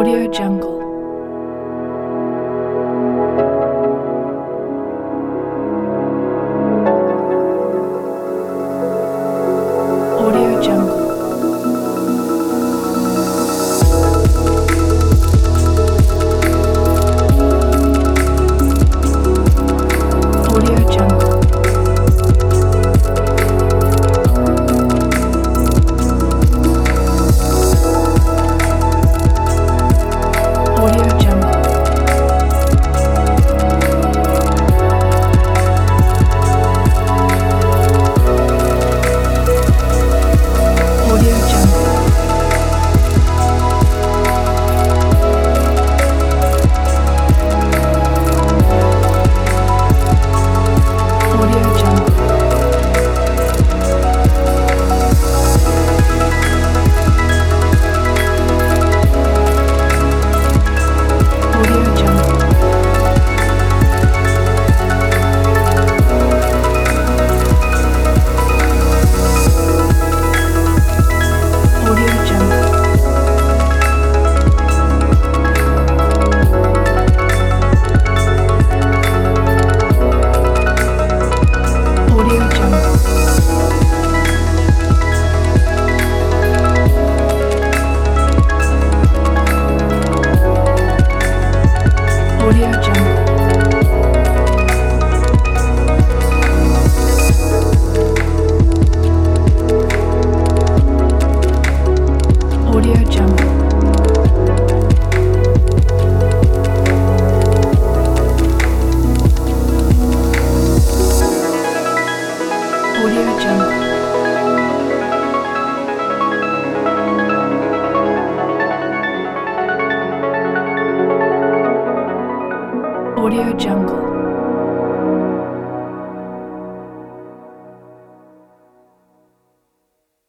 Audio Jungle. Audio Jungle. Audio Jungle. Audio Jungle. Audio Jungle. Audio Jungle. Audio Jungle. Audio Jungle. Audio Jungle. Audio Jungle. Audio Jungle. Audio Jungle. Audio Jungle.